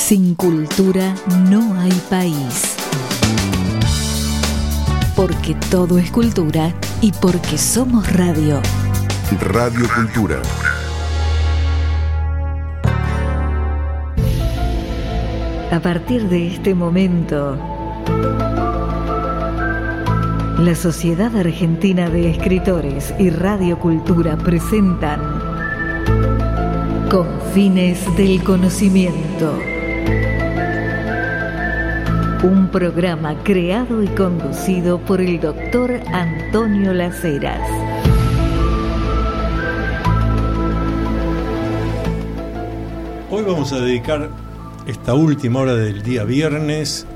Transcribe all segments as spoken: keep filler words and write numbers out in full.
Sin cultura no hay país. Porque todo es cultura y porque somos radio. Radio Cultura. A partir de este momento, la Sociedad Argentina de Escritores y Radio Cultura presentan Confines del Conocimiento. Un programa creado y conducido por el doctor Antonio Las Heras. Hoy vamos a dedicar esta última hora del día viernes.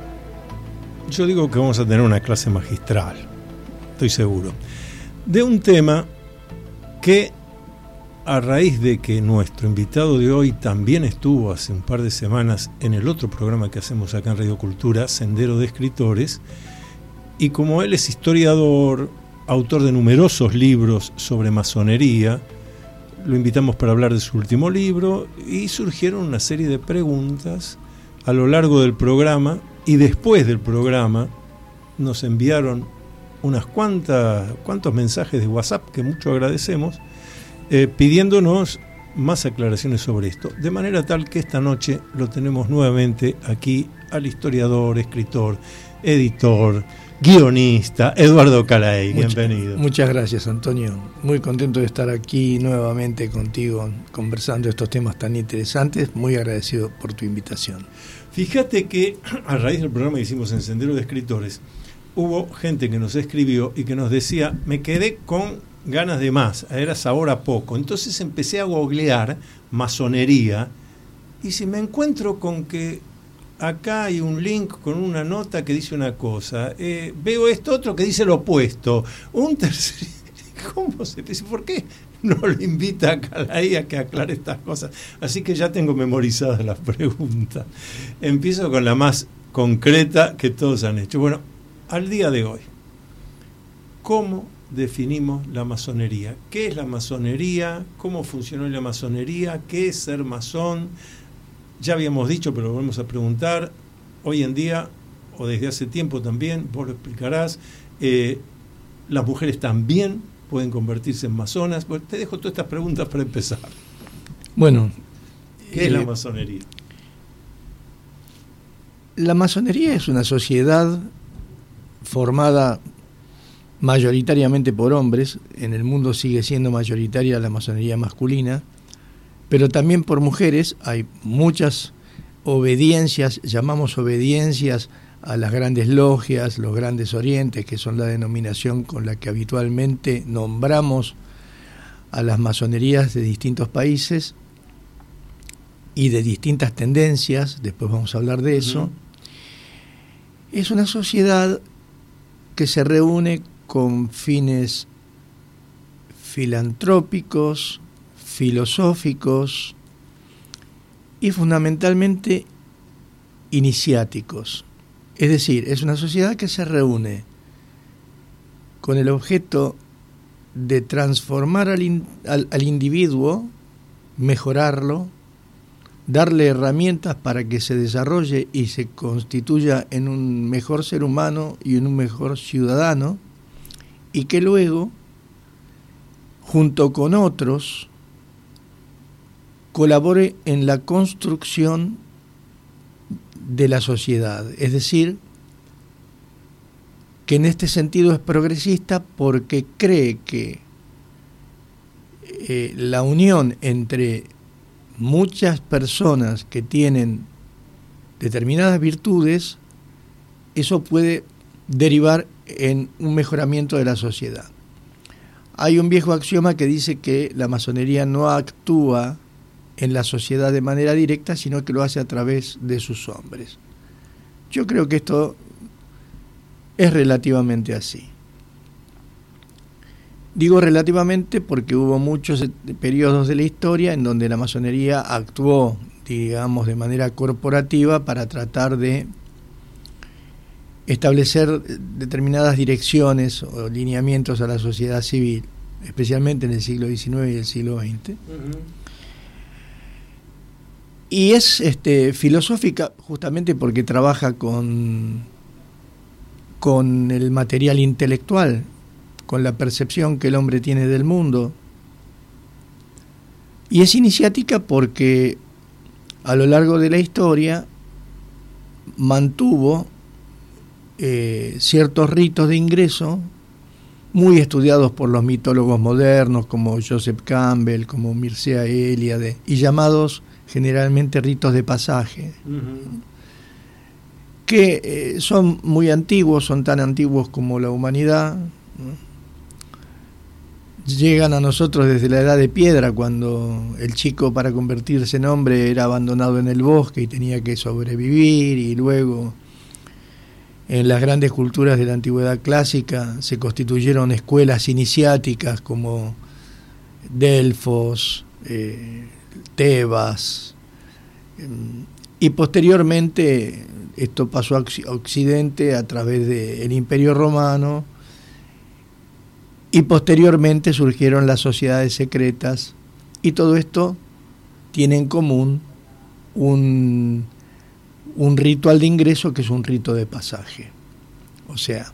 Yo digo que vamos a tener una clase magistral, estoy seguro, de un tema que, a raíz de que nuestro invitado de hoy también estuvo hace un par de semanas en el otro programa que hacemos acá en Radio Cultura, Sendero de Escritores, y como él es historiador, autor de numerosos libros sobre masonería, lo invitamos para hablar de su último libro y surgieron una serie de preguntas a lo largo del programa, y después del programa nos enviaron unas cuantas cuantos mensajes de WhatsApp que mucho agradecemos, eh, pidiéndonos más aclaraciones sobre esto, de manera tal que esta noche lo tenemos nuevamente aquí al historiador, escritor, editor, guionista Eduardo Calaey. Bienvenido. Muchas gracias, Antonio. Muy contento de estar aquí nuevamente contigo conversando estos temas tan interesantes. Muy agradecido por tu invitación. Fíjate que a raíz del programa que hicimos en Sendero de Escritores, hubo gente que nos escribió y que nos decía, me quedé con ganas de más, era sabor a poco. Entonces empecé a googlear masonería, y si me encuentro con que acá hay un link con una nota que dice una cosa, eh, veo esto otro que dice lo opuesto, un tercer... ¿Cómo se dice? ¿Por qué no lo invita a Calaey a que aclare estas cosas? Así que ya tengo memorizadas las preguntas. Empiezo con la más concreta que todos han hecho. Bueno, al día de hoy, ¿cómo definimos la masonería? ¿Qué es la masonería? ¿Cómo funcionó la masonería? ¿Qué es ser masón? Ya habíamos dicho, pero lo volvemos a preguntar. Hoy en día, o desde hace tiempo también, vos lo explicarás, eh, las mujeres también pueden convertirse en masonas. Bueno, te dejo todas estas preguntas para empezar. Bueno, ¿qué eh, es la masonería? La masonería es una sociedad formada mayoritariamente por hombres. En el mundo sigue siendo mayoritaria la masonería masculina, pero también por mujeres. Hay muchas obediencias, llamamos obediencias a las grandes logias, los grandes orientes, que son la denominación con la que habitualmente nombramos a las masonerías de distintos países y de distintas tendencias. Después vamos a hablar de eso. Uh-huh. Es una sociedad que se reúne con fines filantrópicos, filosóficos y fundamentalmente iniciáticos. Es decir, es una sociedad que se reúne con el objeto de transformar al, in, al, al individuo, mejorarlo, darle herramientas para que se desarrolle y se constituya en un mejor ser humano y en un mejor ciudadano, y que luego, junto con otros, colabore en la construcción de la sociedad. Es decir, que en este sentido es progresista porque cree que eh, la unión entre muchas personas que tienen determinadas virtudes, eso puede derivar en un mejoramiento de la sociedad. Hay un viejo axioma que dice que la masonería no actúa en la sociedad de manera directa, sino que lo hace a través de sus hombres. Yo creo que esto es relativamente así. Digo relativamente porque hubo muchos periodos de la historia en donde la masonería actuó, digamos, de manera corporativa para tratar de establecer determinadas direcciones o lineamientos a la sociedad civil, especialmente en el siglo diecinueve y el siglo veinte. Uh-huh. y es este, filosófica justamente porque trabaja con, con el material intelectual, con la percepción que el hombre tiene del mundo. Y es iniciática porque a lo largo de la historia mantuvo eh, ciertos ritos de ingreso muy estudiados por los mitólogos modernos como Joseph Campbell, como Mircea Eliade, y llamados generalmente ritos de pasaje, uh-huh. que eh, son muy antiguos, son tan antiguos como la humanidad, ¿no? Llegan a nosotros desde la edad de piedra, cuando el chico para convertirse en hombre era abandonado en el bosque y tenía que sobrevivir, y luego en las grandes culturas de la antigüedad clásica se constituyeron escuelas iniciáticas como Delfos, eh, Tebas, eh, y posteriormente esto pasó a Occidente a través del Imperio Romano, y posteriormente surgieron las sociedades secretas, y todo esto tiene en común un, un ritual de ingreso que es un rito de pasaje. O sea,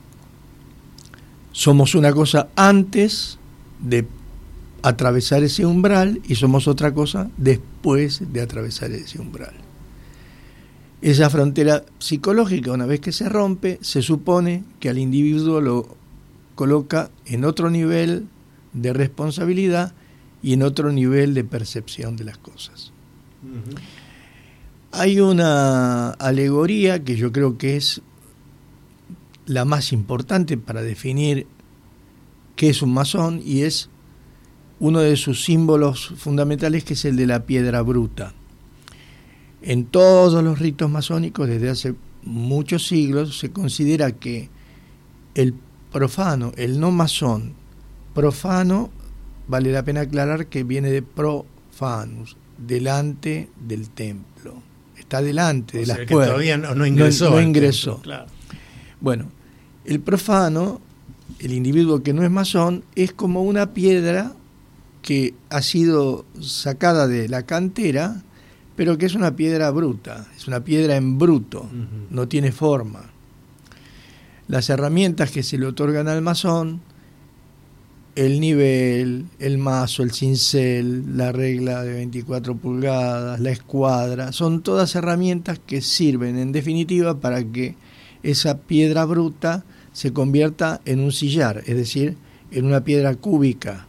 somos una cosa antes de atravesar ese umbral y somos otra cosa después de atravesar ese umbral. Esa frontera psicológica, una vez que se rompe, se supone que al individuo lo coloca en otro nivel de responsabilidad y en otro nivel de percepción de las cosas. Uh-huh. Hay una alegoría que yo creo que es la más importante para definir qué es un masón, y es uno de sus símbolos fundamentales, que es el de la piedra bruta. En todos los ritos masónicos desde hace muchos siglos se considera que el profano, el no masón, profano, vale la pena aclarar que viene de profanus, delante del templo, está delante o de sea las puertas. Todavía no, no ingresó. No, no ingresó. Templo, claro. Bueno, el profano, el individuo que no es masón, es como una piedra que ha sido sacada de la cantera, pero que es una piedra bruta, es una piedra en bruto, uh-huh. no tiene forma. Las herramientas que se le otorgan al masón, el nivel, el mazo, el cincel, la regla de veinticuatro pulgadas, la escuadra, son todas herramientas que sirven en definitiva para que esa piedra bruta se convierta en un sillar, es decir, en una piedra cúbica.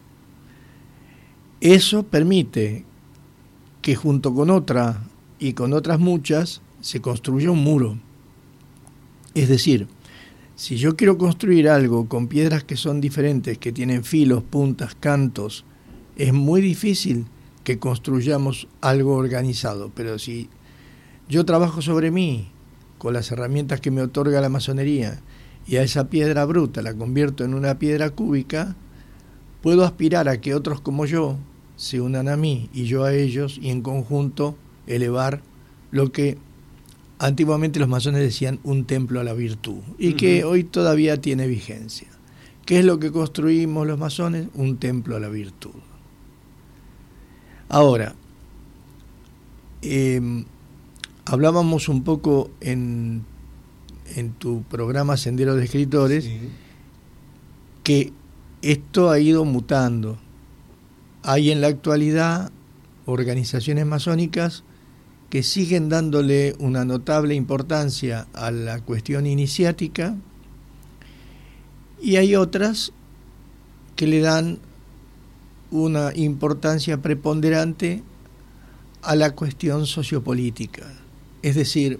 Eso permite que junto con otra y con otras muchas se construya un muro. Es decir, si yo quiero construir algo con piedras que son diferentes, que tienen filos, puntas, cantos, es muy difícil que construyamos algo organizado. Pero si yo trabajo sobre mí, con las herramientas que me otorga la masonería, y a esa piedra bruta la convierto en una piedra cúbica, puedo aspirar a que otros como yo se unan a mí y yo a ellos, y en conjunto elevar lo que antiguamente los masones decían un templo a la virtud, y uh-huh. que hoy todavía tiene vigencia. ¿Qué es lo que construimos los masones? Un templo a la virtud. Ahora, eh, hablábamos un poco en, en tu programa Sendero de Escritores, sí. que esto ha ido mutando. Hay en la actualidad organizaciones masónicas que siguen dándole una notable importancia a la cuestión iniciática, y hay otras que le dan una importancia preponderante a la cuestión sociopolítica. Es decir,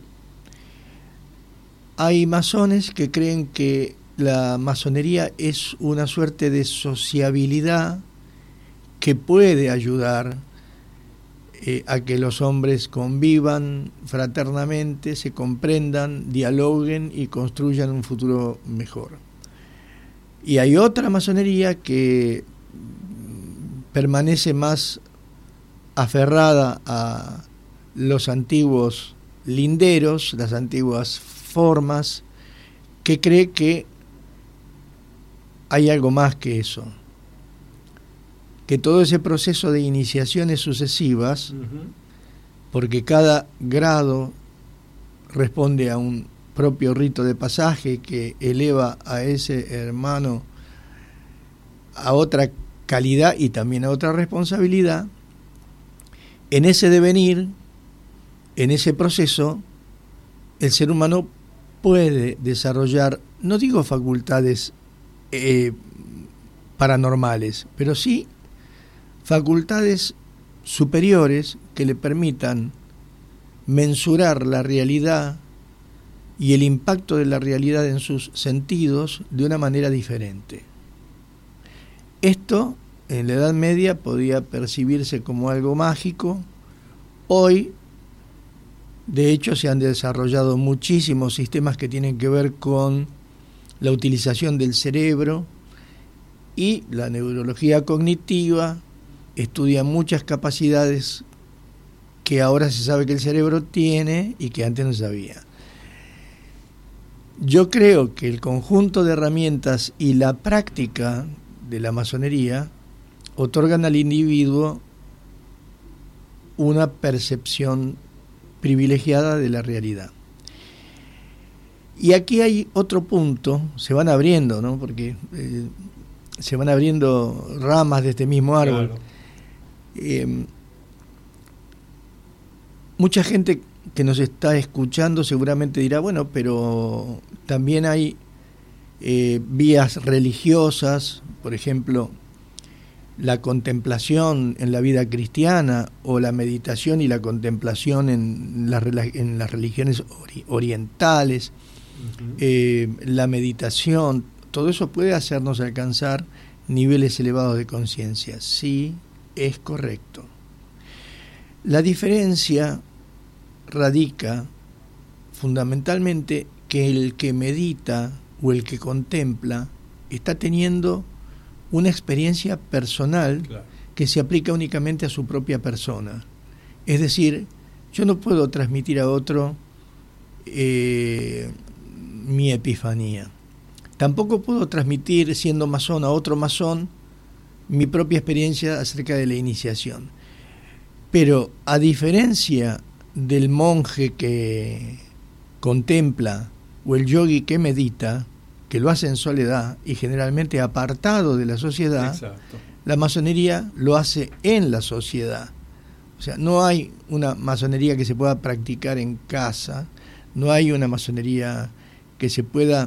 hay masones que creen que la masonería es una suerte de sociabilidad que puede ayudar eh, a que los hombres convivan fraternamente, se comprendan, dialoguen y construyan un futuro mejor. Y hay otra masonería que permanece más aferrada a los antiguos linderos, las antiguas formas, que cree que hay algo más que eso, que todo ese proceso de iniciaciones sucesivas uh-huh. porque cada grado responde a un propio rito de pasaje que eleva a ese hermano a otra calidad y también a otra responsabilidad. En ese devenir, en ese proceso, el ser humano puede desarrollar, no digo facultades eh, paranormales, pero sí facultades superiores que le permitan mensurar la realidad y el impacto de la realidad en sus sentidos de una manera diferente. Esto en la Edad Media podía percibirse como algo mágico. Hoy, de hecho, se han desarrollado muchísimos sistemas que tienen que ver con la utilización del cerebro, y la neurología cognitiva estudia muchas capacidades que ahora se sabe que el cerebro tiene y que antes no sabía. Yo creo que el conjunto de herramientas y la práctica de la masonería otorgan al individuo una percepción privilegiada de la realidad. Y aquí hay otro punto, se van abriendo, ¿no? Porque eh, se van abriendo ramas de este mismo árbol. Claro. Eh, mucha gente que nos está escuchando seguramente dirá, bueno, pero también hay eh, vías religiosas, por ejemplo, la contemplación en la vida cristiana o la meditación y la contemplación en, la, en las religiones ori- orientales, uh-huh. eh, la meditación, todo eso puede hacernos alcanzar niveles elevados de conciencia. Sí, es correcto. La diferencia radica fundamentalmente que el que medita o el que contempla está teniendo una experiencia personal, claro, que se aplica únicamente a su propia persona. Es decir, yo no puedo transmitir a otro eh, mi epifanía. Tampoco puedo transmitir, siendo masón, a otro masón mi propia experiencia acerca de la iniciación. Pero a diferencia del monje que contempla o el yogui que medita, que lo hace en soledad y generalmente apartado de la sociedad, exacto, la masonería lo hace en la sociedad. O sea, no hay una masonería que se pueda practicar en casa, no hay una masonería que se pueda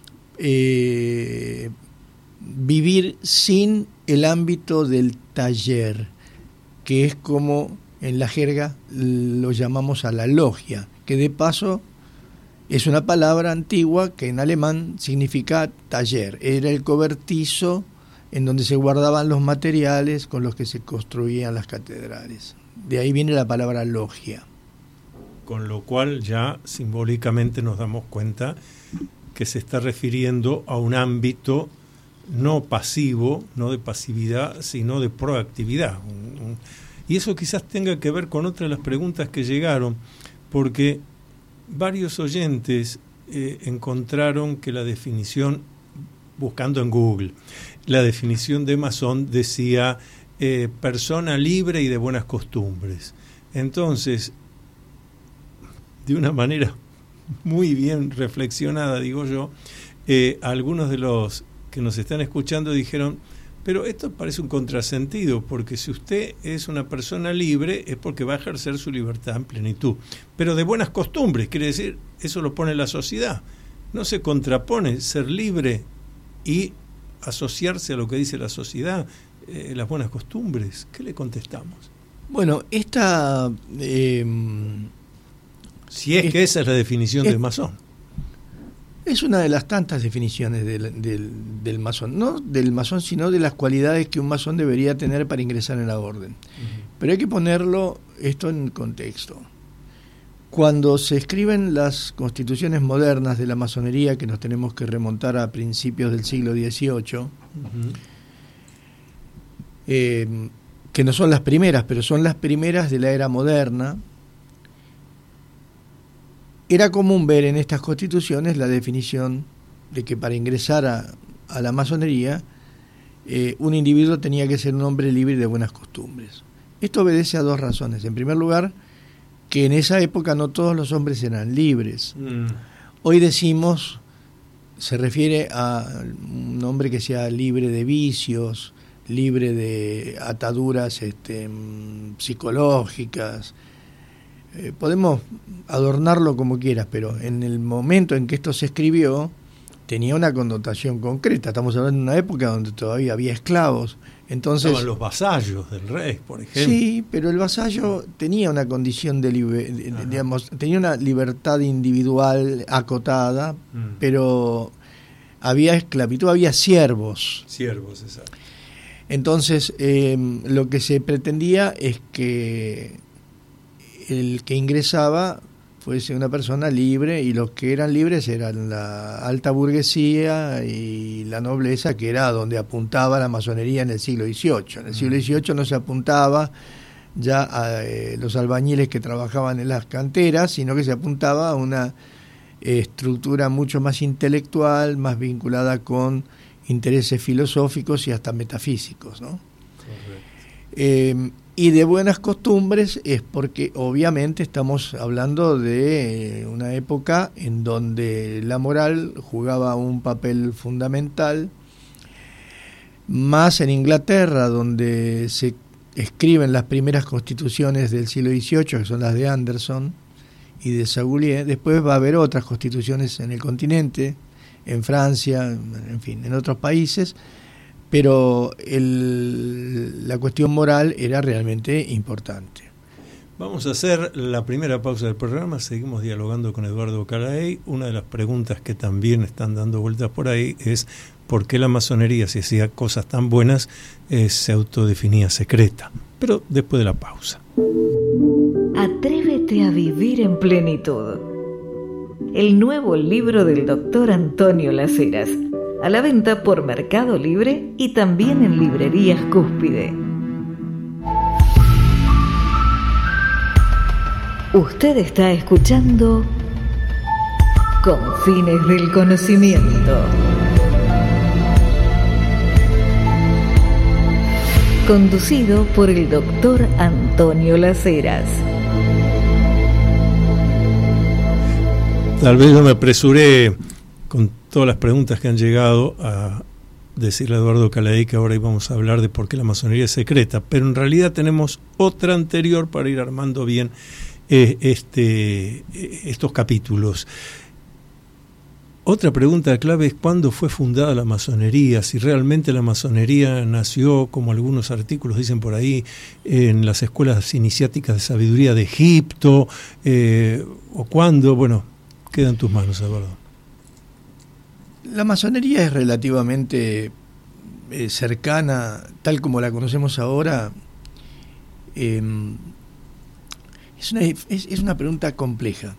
eh, vivir sin el ámbito del taller, que es como en la jerga lo llamamos a la logia, que de paso es una palabra antigua que en alemán significa taller. Era el cobertizo en donde se guardaban los materiales con los que se construían las catedrales. De ahí viene la palabra logia. Con lo cual ya simbólicamente nos damos cuenta que se está refiriendo a un ámbito no pasivo, no de pasividad, sino de proactividad. Y eso quizás tenga que ver con otras de las preguntas que llegaron, porque varios oyentes eh, encontraron que la definición, buscando en Google, la definición de masón decía eh, persona libre y de buenas costumbres. Entonces, de una manera muy bien reflexionada, digo yo, eh, algunos de los que nos están escuchando dijeron, pero esto parece un contrasentido, porque si usted es una persona libre es porque va a ejercer su libertad en plenitud. Pero de buenas costumbres, quiere decir, eso lo pone la sociedad. No se contrapone ser libre y asociarse a lo que dice la sociedad, eh, las buenas costumbres. ¿Qué le contestamos? Bueno, esta... Eh, si es, es que esa es la definición es, del masón. Es una de las tantas definiciones del, del, del masón, no del masón, sino de las cualidades que un masón debería tener para ingresar en la orden. Uh-huh. Pero hay que ponerlo esto en contexto. Cuando se escriben las constituciones modernas de la masonería, que nos tenemos que remontar a principios del siglo dieciocho, uh-huh. eh, que no son las primeras, pero son las primeras de la era moderna, era común ver en estas constituciones la definición de que para ingresar a, a la masonería eh, un individuo tenía que ser un hombre libre de buenas costumbres. Esto obedece a dos razones. En primer lugar, que en esa época no todos los hombres eran libres. Mm. Hoy decimos, se refiere a un hombre que sea libre de vicios, libre de ataduras este, psicológicas. Eh, podemos adornarlo como quieras, pero en el momento en que esto se escribió tenía una connotación concreta. Estamos hablando de una época donde todavía había esclavos. Entonces, estaban los vasallos del rey, por ejemplo. Sí, pero el vasallo tenía una condición de, liber, de, de digamos, tenía una libertad individual acotada, mm. pero había esclavitud, había siervos. Siervos, exacto. Entonces, eh, lo que se pretendía es que el que ingresaba fuese una persona libre, y los que eran libres eran la alta burguesía y la nobleza, que era donde apuntaba la masonería en el siglo dieciocho. En el siglo dieciocho no se apuntaba ya a eh, los albañiles que trabajaban en las canteras, sino que se apuntaba a una eh, estructura mucho más intelectual, más vinculada con intereses filosóficos y hasta metafísicos, ¿no? Eh, y de buenas costumbres es porque obviamente estamos hablando de una época en donde la moral jugaba un papel fundamental, más en Inglaterra, donde se escriben las primeras constituciones del siglo dieciocho, que son las de Anderson y de Saulier. Después va a haber otras constituciones en el continente, en Francia, en fin, en otros países, pero el, la cuestión moral era realmente importante. Vamos a hacer la primera pausa del programa, seguimos dialogando con Eduardo Calaey. Una de las preguntas que también están dando vueltas por ahí es por qué la masonería, si hacía cosas tan buenas, eh, se autodefinía secreta. Pero después de la pausa. Atrévete a vivir en plenitud. El nuevo libro del doctor Antonio Las Heras, a la venta por Mercado Libre y también en librerías Cúspide. Usted está escuchando Confines del Conocimiento, conducido por el doctor Antonio Las Heras. Tal vez yo me apresuré con todas las preguntas que han llegado a decirle a Eduardo Calaey que ahora íbamos a hablar de por qué la masonería es secreta, pero en realidad tenemos otra anterior para ir armando bien eh, este, estos capítulos. Otra pregunta clave es cuándo fue fundada la masonería, si realmente la masonería nació, como algunos artículos dicen por ahí, en las escuelas iniciáticas de sabiduría de Egipto, eh, o cuándo. Bueno, queda en tus manos, Eduardo. La masonería es relativamente eh, cercana, tal como la conocemos ahora. Eh, es, una, es, es una pregunta compleja.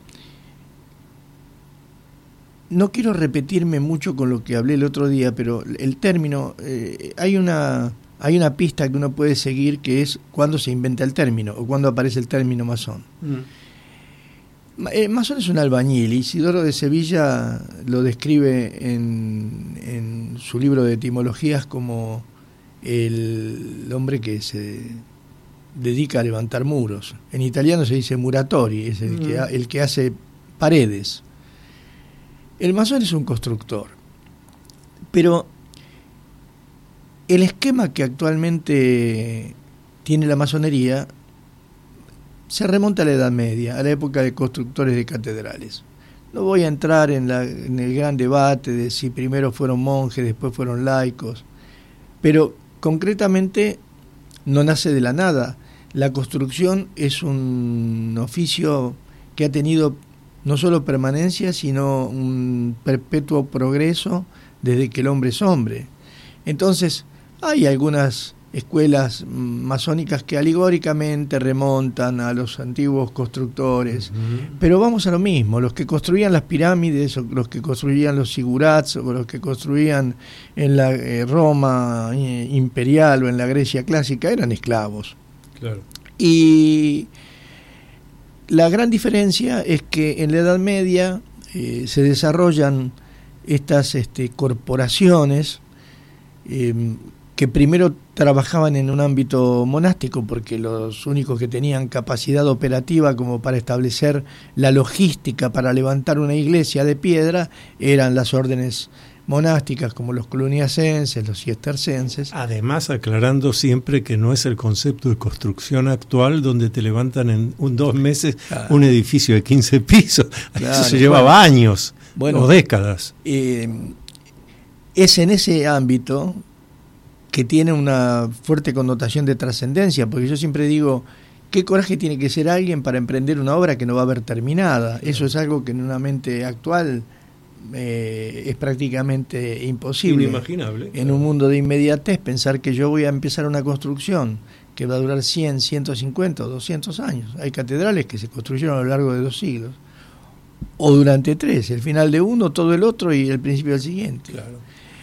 No quiero repetirme mucho con lo que hablé el otro día, pero el término, eh, hay una hay una pista que uno puede seguir, que es cuándo se inventa el término o cuándo aparece el término masón. Mm. Eh, masón es un albañil, y Isidoro de Sevilla lo describe en, en su libro de etimologías como el hombre que se dedica a levantar muros. En italiano se dice muratori, es el, mm. que, el que hace paredes. El masón es un constructor, pero el esquema que actualmente tiene la masonería se remonta a la Edad Media, a la época de constructores de catedrales. No voy a entrar en, la, en el gran debate de si primero fueron monjes, después fueron laicos, pero concretamente no nace de la nada. La construcción es un oficio que ha tenido no solo permanencia, sino un perpetuo progreso desde que el hombre es hombre. Entonces, hay algunas escuelas masónicas que alegóricamente remontan a los antiguos constructores, uh-huh. pero vamos a lo mismo. Los que construían las pirámides, o los que construían los zigurats, o los que construían en la eh, Roma eh, imperial o en la Grecia clásica, eran esclavos. Claro. Y la gran diferencia es que en la Edad Media eh, se desarrollan estas este, corporaciones eh, que primero trabajaban en un ámbito monástico porque los únicos que tenían capacidad operativa como para establecer la logística para levantar una iglesia de piedra eran las órdenes monásticas como los cluniacenses, los cistercenses. Además, aclarando siempre que no es el concepto de construcción actual donde te levantan en un, dos meses ah. un edificio de quince pisos. Claro, eso se llevaba bueno, años bueno, o décadas. Eh, es en ese ámbito que tiene una fuerte connotación de trascendencia, porque yo siempre digo, ¿qué coraje tiene que ser alguien para emprender una obra que no va a haber terminada? Eso es algo que en una mente actual eh, es prácticamente imposible. Inimaginable. En un mundo de inmediatez, pensar que yo voy a empezar una construcción que va a durar cien, ciento cincuenta o doscientos años. Hay catedrales que se construyeron a lo largo de dos siglos, o durante tres, el final de uno, todo el otro y el principio del siguiente. Claro.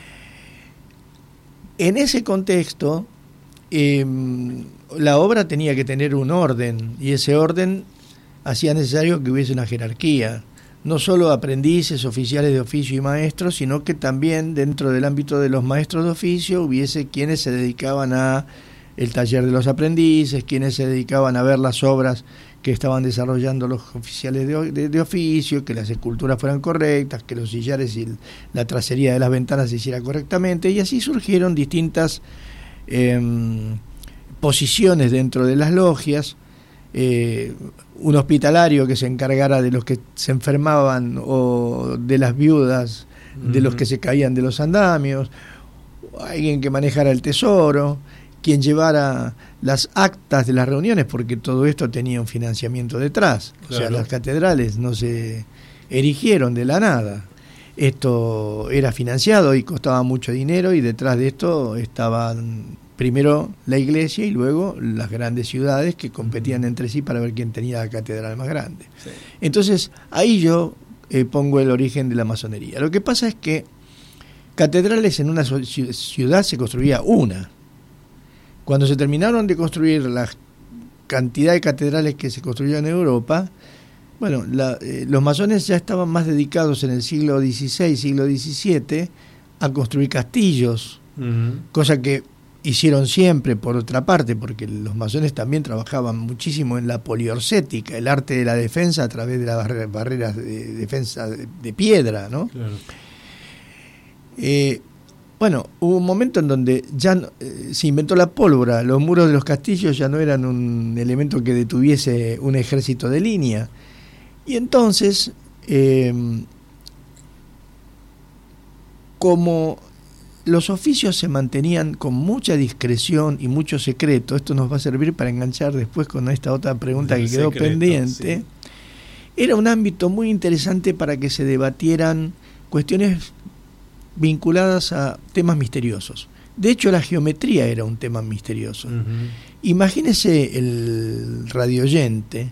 En ese contexto, eh, la obra tenía que tener un orden, y ese orden hacía necesario que hubiese una jerarquía, no solo aprendices, oficiales de oficio y maestros, sino que también dentro del ámbito de los maestros de oficio hubiese quienes se dedicaban a el taller de los aprendices, quienes se dedicaban a ver las obras que estaban desarrollando los oficiales de, de, de oficio, que las esculturas fueran correctas, que los sillares y la tracería de las ventanas se hiciera correctamente, y así surgieron distintas eh, posiciones dentro de las logias, eh, un hospitalario que se encargara de los que se enfermaban o de las viudas, uh-huh. de los que se caían de los andamios, alguien que manejara el tesoro, quien llevara las actas de las reuniones, porque todo esto tenía un financiamiento detrás. Claro. O sea, las catedrales no se erigieron de la nada. Esto era financiado y costaba mucho dinero, y detrás de esto estaban primero la iglesia y luego las grandes ciudades que competían entre sí para ver quién tenía la catedral más grande. Sí. Entonces, ahí yo eh, pongo el origen de la masonería. Lo que pasa es que catedrales en una ciudad se construía una. Cuando se terminaron de construir la cantidad de catedrales que se construyeron en Europa, bueno, la, eh, los masones ya estaban más dedicados en el siglo dieciséis, siglo diecisiete, a construir castillos, uh-huh. cosa que hicieron siempre por otra parte, porque los masones también trabajaban muchísimo en la poliorcética, el arte de la defensa a través de las barreras de defensa de, de piedra, ¿no? Claro. Eh, Bueno, hubo un momento en donde ya eh, se inventó la pólvora, los muros de los castillos ya no eran un elemento que detuviese un ejército de línea. Y entonces, eh, como los oficios se mantenían con mucha discreción y mucho secreto, esto nos va a servir para enganchar después con esta otra pregunta que quedó secreto, pendiente, sí. Era un ámbito muy interesante para que se debatieran cuestiones vinculadas a temas misteriosos. De hecho, la geometría era un tema misterioso. Uh-huh. Imagínese el radioyente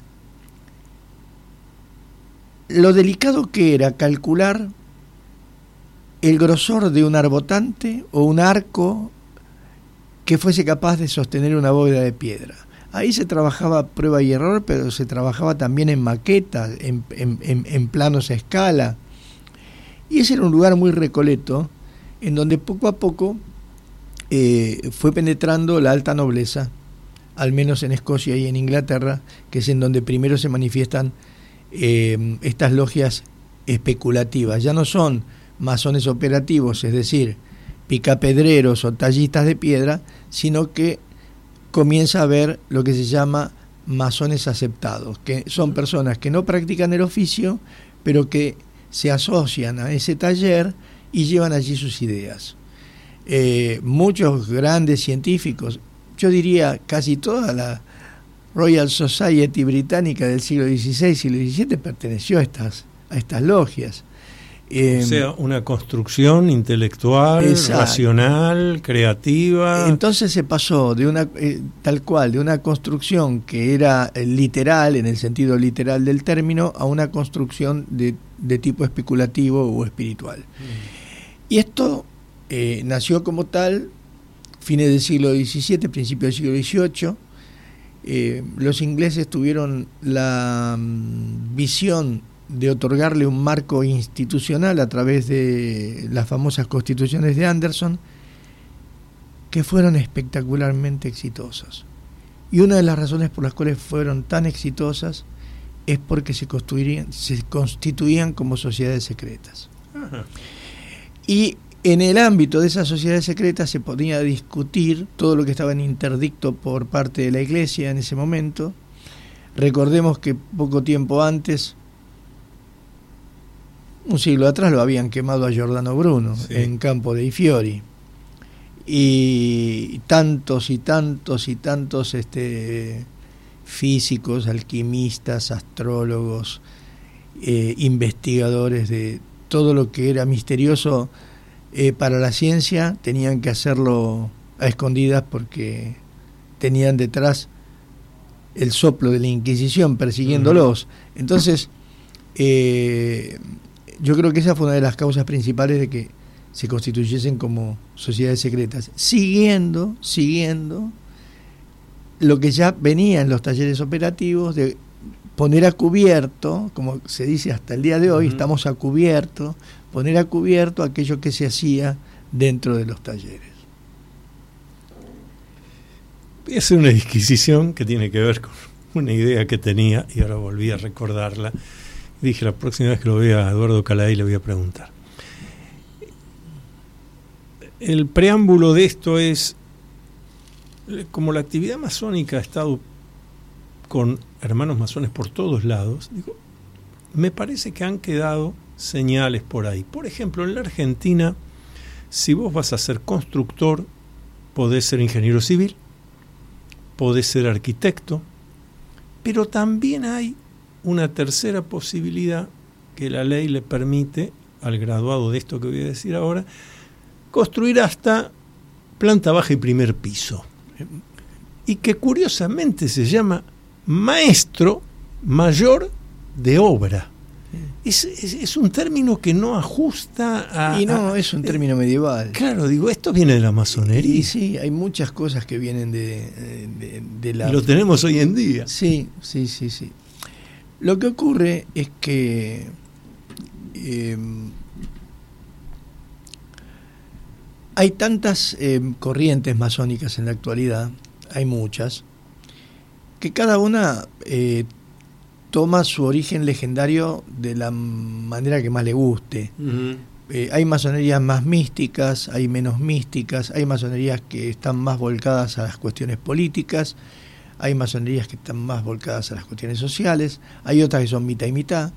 lo delicado que era calcular el grosor de un arbotante o un arco que fuese capaz de sostener una bóveda de piedra. Ahí se trabajaba prueba y error, pero se trabajaba también en maquetas, en, en, en, en planos a escala. Y ese era un lugar muy recoleto, en donde poco a poco eh, fue penetrando la alta nobleza, al menos en Escocia y en Inglaterra, que es en donde primero se manifiestan eh, estas logias especulativas. Ya no son masones operativos, es decir, picapedreros o tallistas de piedra, sino que comienza a haber lo que se llama masones aceptados, que son personas que no practican el oficio, pero que se asocian a ese taller y llevan allí sus ideas. Eh, muchos grandes científicos, yo diría casi toda la Royal Society británica del siglo dieciséis, siglo diecisiete perteneció a estas, a estas logias. Eh, o sea, una construcción intelectual, exacto. racional, creativa. Entonces se pasó de una eh, tal cual, de una construcción que era literal, en el sentido literal del término, a una construcción de, de tipo especulativo o espiritual. Mm. Y esto eh, nació como tal, fines del siglo diecisiete, principios del siglo dieciocho. Eh, los ingleses tuvieron la um, visión de otorgarle un marco institucional a través de las famosas constituciones de Anderson, que fueron espectacularmente exitosas. Y una de las razones por las cuales fueron tan exitosas es porque se constituían, se constituían como sociedades secretas. Ajá. Y en el ámbito de esas sociedades secretas se podía discutir todo lo que estaba en interdicto por parte de la Iglesia en ese momento. Recordemos que poco tiempo antes, un siglo atrás, lo habían quemado a Giordano Bruno, sí, en Campo dei Fiori. Y tantos y tantos y tantos este, físicos, alquimistas, astrólogos, eh, investigadores de todo lo que era misterioso eh, para la ciencia, tenían que hacerlo a escondidas porque tenían detrás el soplo de la Inquisición persiguiéndolos. Uh-huh. Entonces, eh, yo creo que esa fue una de las causas principales de que se constituyesen como sociedades secretas, siguiendo, siguiendo lo que ya venía en los talleres operativos de poner a cubierto, como se dice hasta el día de hoy, uh-huh, estamos a cubierto, poner a cubierto aquello que se hacía dentro de los talleres. Voy a hacer una disquisición que tiene que ver con una idea que tenía y ahora volví a recordarla. Dije, la próxima vez que lo vea a Eduardo Calaí le voy a preguntar. El preámbulo de esto es, como la actividad masónica ha estado con hermanos masones por todos lados, digo, me parece que han quedado señales por ahí. Por ejemplo, en la Argentina, si vos vas a ser constructor, podés ser ingeniero civil, podés ser arquitecto, pero también hay una tercera posibilidad que la ley le permite al graduado de esto que voy a decir ahora, construir hasta planta baja y primer piso, y que curiosamente se llama maestro mayor de obra. Es, es, es un término que no ajusta a... Y no, a, es un término medieval. Claro, digo, esto viene de la masonería. Y sí, hay muchas cosas que vienen de, de, de la... Y lo tenemos hoy en día. Sí, sí, sí, sí. Lo que ocurre es que... Eh, hay tantas eh, corrientes masónicas en la actualidad, hay muchas, que cada una eh, toma su origen legendario de la manera que más le guste. Uh-huh. Eh, hay masonerías más místicas, hay menos místicas, hay masonerías que están más volcadas a las cuestiones políticas, hay masonerías que están más volcadas a las cuestiones sociales, hay otras que son mitad y mitad.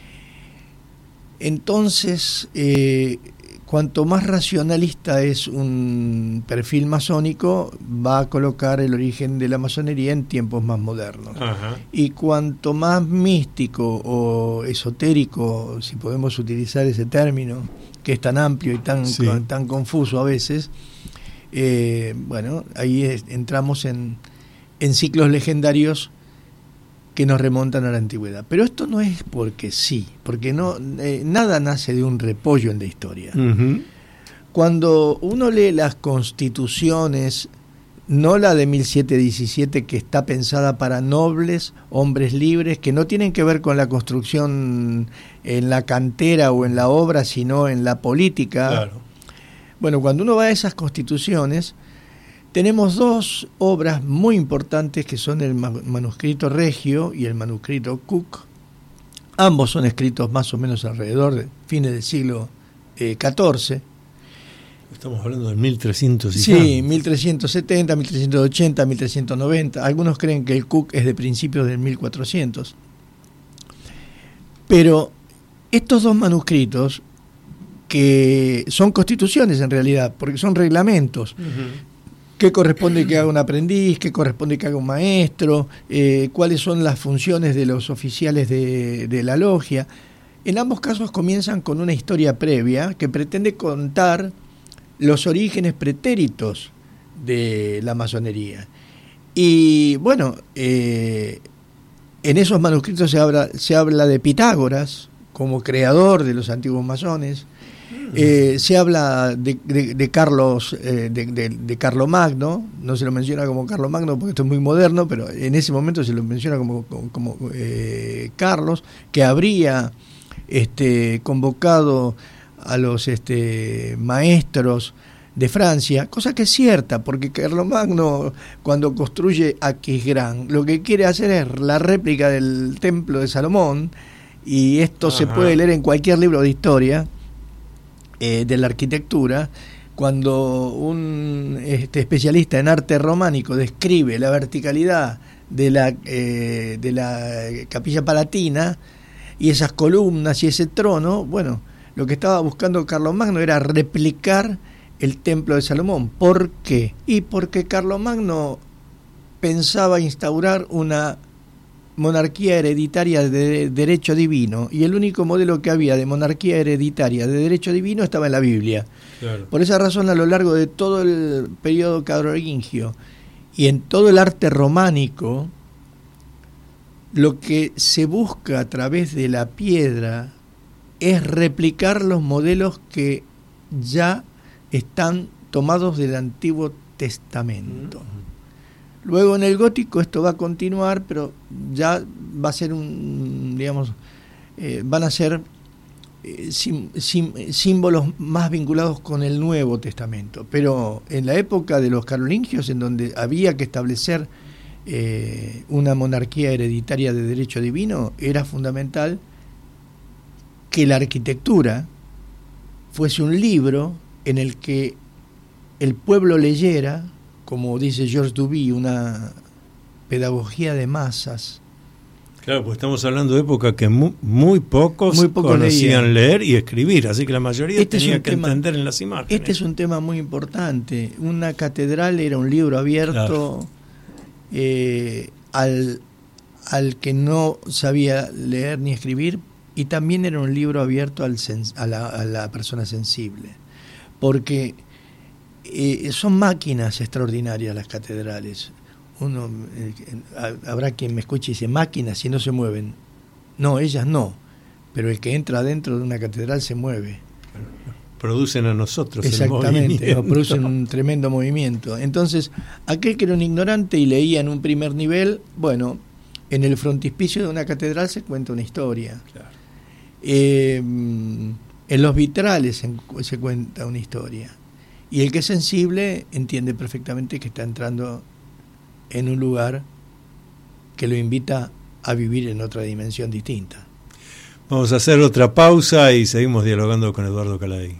Entonces, eh, cuanto más racionalista es un perfil masónico, va a colocar el origen de la masonería en tiempos más modernos. Ajá. Y cuanto más místico o esotérico, si podemos utilizar ese término, que es tan amplio y tan, sí. con, tan confuso a veces, eh, bueno, ahí es, entramos en, en ciclos legendarios que nos remontan a la antigüedad. Pero esto no es porque sí, porque no eh, nada nace de un repollo en la historia. Uh-huh. Cuando uno lee las constituciones, no la de mil setecientos diecisiete, que está pensada para nobles, hombres libres, que no tienen que ver con la construcción en la cantera o en la obra, sino en la política. Claro. Bueno, cuando uno va a esas constituciones, tenemos dos obras muy importantes que son el manuscrito Regio y el manuscrito Cook. Ambos son escritos más o menos alrededor de fines del siglo eh, catorce. Estamos hablando del mil trescientos y Sí, tantos. mil trescientos setenta, mil trescientos ochenta, mil trescientos noventa. Algunos creen que el Cook es de principios del mil cuatrocientos. Pero estos dos manuscritos, que son constituciones en realidad, porque son reglamentos, uh-huh. ¿Qué corresponde que haga un aprendiz? ¿Qué corresponde que haga un maestro? Eh, ¿Cuáles son las funciones de los oficiales de, de la logia? En ambos casos comienzan con una historia previa que pretende contar los orígenes pretéritos de la masonería. Y bueno, eh, en esos manuscritos se habla, se habla de Pitágoras como creador de los antiguos masones. Eh, se habla de, de, de Carlos eh, de, de, de Carlomagno, no se lo menciona como Carlomagno porque esto es muy moderno, pero en ese momento se lo menciona como, como, como eh, Carlos, que habría este, convocado a los este, maestros de Francia, cosa que es cierta, porque Carlomagno, cuando construye Aquisgrán, lo que quiere hacer es la réplica del templo de Salomón, y esto Ajá. se puede leer en cualquier libro de historia eh, de la arquitectura. Cuando un este, especialista en arte románico describe la verticalidad de la, eh, de la Capilla Palatina y esas columnas y ese trono, bueno, lo que estaba buscando Carlomagno era replicar el templo de Salomón. ¿Por qué? Y porque Carlomagno pensaba instaurar una monarquía hereditaria de derecho divino, y el único modelo que había de monarquía hereditaria de derecho divino estaba en la Biblia. Claro. Por esa razón, a lo largo de todo el periodo carolingio y en todo el arte románico, lo que se busca a través de la piedra es replicar los modelos que ya están tomados del Antiguo Testamento. Mm-hmm. Luego en el gótico esto va a continuar, pero ya va a ser un, digamos, eh, van a ser eh, sim, sim, símbolos más vinculados con el Nuevo Testamento. Pero en la época de los carolingios, en donde había que establecer eh, una monarquía hereditaria de derecho divino, era fundamental que la arquitectura fuese un libro en el que el pueblo leyera, como dice Georges Duby, una pedagogía de masas. Claro, pues estamos hablando de época que muy, muy pocos muy poco conocían leer y escribir, así que la mayoría este tenía que tema, entender en las imágenes. Este es un tema muy importante. Una catedral era un libro abierto claro. eh, al, al que no sabía leer ni escribir, y también era un libro abierto al sens- a, la, a la persona sensible, porque Eh, son máquinas extraordinarias las catedrales. Uno eh, habrá quien me escuche y dice máquinas y no se mueven. No, ellas no, pero el que entra dentro de una catedral se mueve. Producen a nosotros exactamente, el movimiento. Producen un tremendo movimiento. Entonces, aquel que era un ignorante y leía en un primer nivel, bueno, en el frontispicio de una catedral se cuenta una historia. Claro. Eh, en los vitrales se, se cuenta una historia. Y el que es sensible entiende perfectamente que está entrando en un lugar que lo invita a vivir en otra dimensión distinta. Vamos a hacer otra pausa y seguimos dialogando con Eduardo Calay.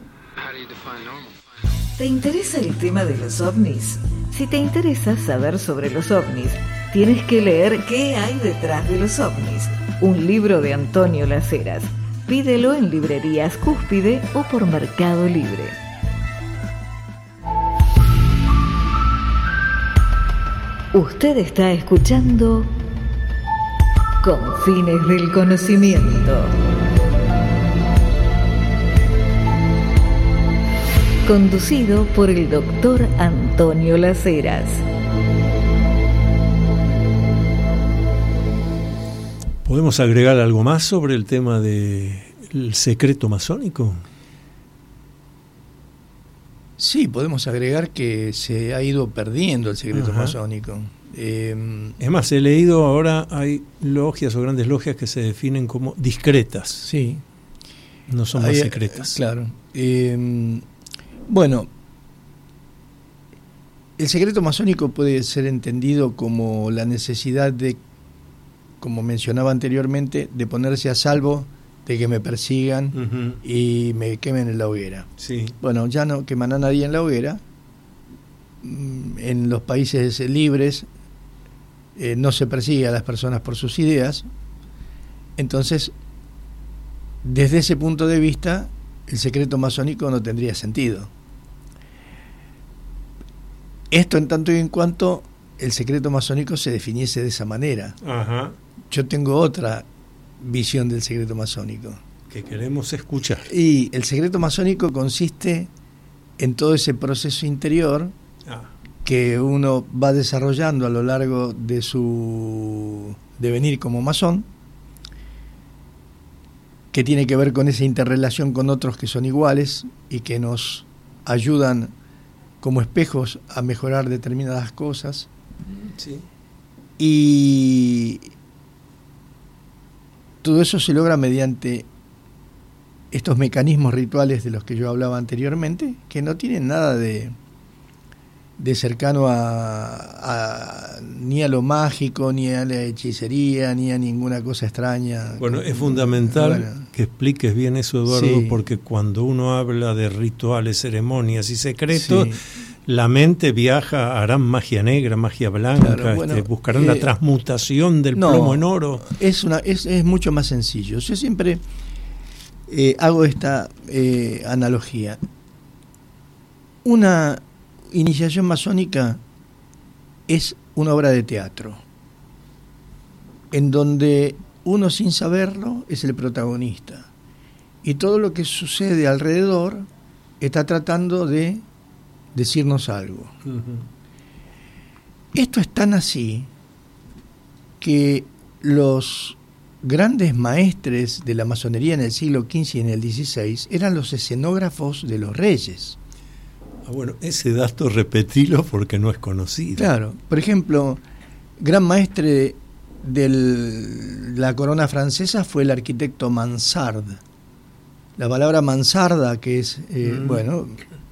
¿Te interesa el tema de los ovnis? Si te interesa saber sobre los ovnis, tienes que leer ¿Qué hay detrás de los ovnis? Un libro de Antonio Las Heras. Pídelo en librerías Cúspide o por Mercado Libre. Usted está escuchando Confines del Conocimiento. Conducido por el doctor Antonio Las Heras. ¿Podemos agregar algo más sobre el tema del secreto masónico? Sí, podemos agregar que se ha ido perdiendo el secreto Ajá. masónico. Eh, es más, he leído ahora hay logias o grandes logias que se definen como discretas. Sí. No son hay, más secretas. Claro. Eh, bueno, el secreto masónico puede ser entendido como la necesidad de, como mencionaba anteriormente, de ponerse a salvo de que me persigan uh-huh. y me quemen en la hoguera. Sí. Bueno, ya no queman a nadie en la hoguera. En los países libres eh, no se persigue a las personas por sus ideas. Entonces, desde ese punto de vista, el secreto masónico no tendría sentido. Esto en tanto y en cuanto el secreto masónico se definiese de esa manera. Ajá. Yo tengo otra visión del secreto masónico que queremos escuchar. Y el secreto masónico consiste en todo ese proceso interior ah. que uno va desarrollando a lo largo de su devenir como masón, que tiene que ver con esa interrelación con otros que son iguales y que nos ayudan como espejos a mejorar determinadas cosas. Sí. Y todo eso se logra mediante estos mecanismos rituales de los que yo hablaba anteriormente, que no tienen nada de, de cercano a, a ni a lo mágico, ni a la hechicería, ni a ninguna cosa extraña. Bueno, es fundamental bueno, que expliques bien eso, Eduardo, sí. porque cuando uno habla de rituales, ceremonias y secretos, Sí. la mente viaja, harán magia negra, magia blanca, Claro, bueno, este, buscarán eh, la transmutación del no, plomo en oro. Es, una, es, es mucho más sencillo. Yo siempre eh, hago esta eh, analogía. Una iniciación masónica es una obra de teatro, en donde uno sin saberlo es el protagonista. Y todo lo que sucede alrededor está tratando de decirnos algo. Uh-huh. Esto es tan así que los grandes maestres de la masonería en el siglo quince y en el dieciséis eran los escenógrafos de los reyes. Ah, bueno, ese dato repetilo porque no es conocido. Claro, por ejemplo, gran maestre de la corona francesa fue el arquitecto Mansart. La palabra mansarda, que es, eh, mm. bueno,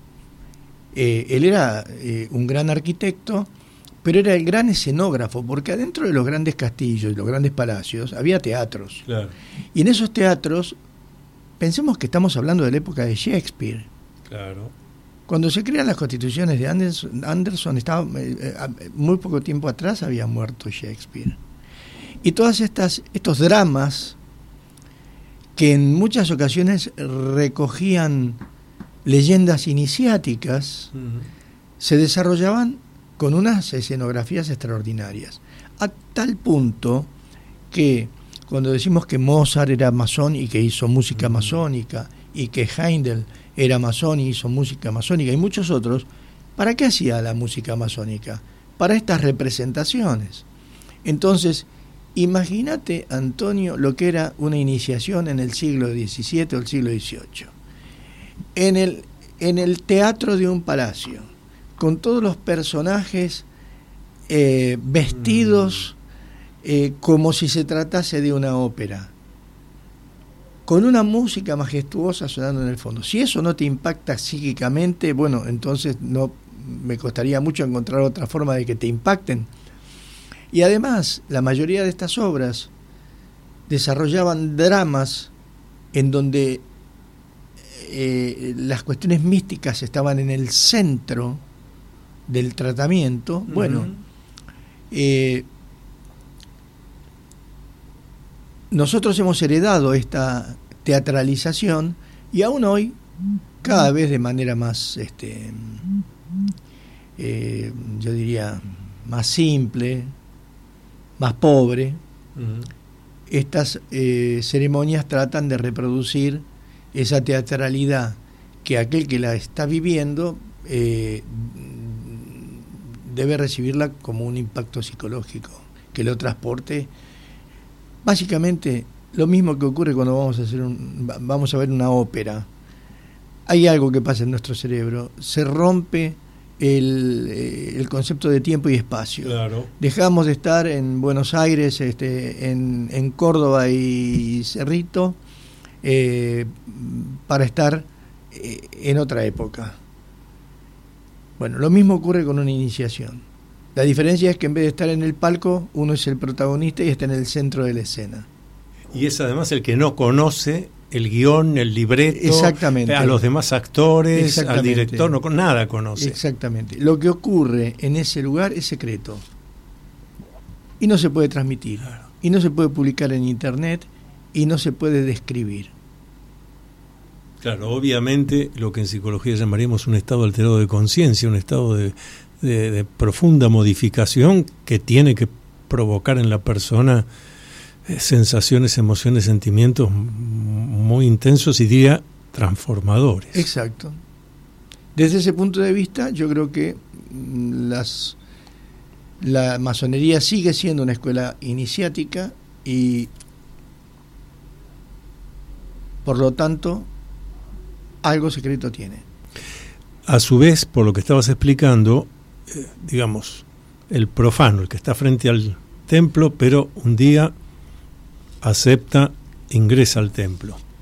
eh, él era eh, un gran arquitecto, pero era el gran escenógrafo, porque adentro de los grandes castillos y los grandes palacios había teatros. Claro. Y en esos teatros, pensemos que estamos hablando de la época de Shakespeare. Claro. Cuando se crean las constituciones de Anderson, Anderson estaba, eh, muy poco tiempo atrás había muerto Shakespeare. Y todas estas estos dramas que en muchas ocasiones recogían leyendas iniciáticas, uh-huh. se desarrollaban con unas escenografías extraordinarias, a tal punto que cuando decimos que Mozart era masón y que hizo música uh-huh. masónica, y que Händel era masón y hizo música masónica, y muchos otros, ¿para qué hacía la música masónica? Para estas representaciones. Entonces, imagínate, Antonio, lo que era una iniciación en el siglo diecisiete o el siglo dieciocho. En el, en el teatro de un palacio, con todos los personajes eh, vestidos eh, como si se tratase de una ópera, con una música majestuosa sonando en el fondo. Si eso no te impacta psíquicamente, bueno, entonces no me costaría mucho encontrar otra forma de que te impacten. Y además, la mayoría de estas obras desarrollaban dramas en donde eh, las cuestiones místicas estaban en el centro del tratamiento. Uh-huh. Bueno, eh, nosotros hemos heredado esta teatralización y aún hoy, cada vez de manera más, este, eh, yo diría, más simple, más pobre, uh-huh. estas eh, ceremonias tratan de reproducir esa teatralidad que aquel que la está viviendo eh, debe recibirla como un impacto psicológico, que lo transporte. Básicamente lo mismo que ocurre cuando vamos a hacer un, vamos a ver una ópera. Hay algo que pasa en nuestro cerebro, se rompe el, el concepto de tiempo y espacio. Claro. Dejamos de estar en Buenos Aires, este, en, en Córdoba y Cerrito, eh, para estar eh, en otra época. Bueno, lo mismo ocurre con una iniciación. La diferencia es que en vez de estar en el palco, uno es el protagonista y está en el centro de la escena. Y es además el que no conoce el guión, el libreto, exactamente, a los demás actores, al director, no, nada conoce. Exactamente. Lo que ocurre en ese lugar es secreto. Y no se puede transmitir. Claro. Y no se puede publicar en internet. Y no se puede describir. Claro, obviamente lo que en psicología llamaríamos un estado alterado de conciencia, un estado de, de, de profunda modificación que tiene que provocar en la persona eh, sensaciones, emociones, sentimientos muy intensos y diría transformadores. Exacto. Desde ese punto de vista, yo creo que las, la masonería sigue siendo una escuela iniciática y, por lo tanto, algo secreto tiene. A su vez, por lo que estabas explicando, eh, digamos, el profano, el que está frente al templo, pero un día acepta, ingresa al templo.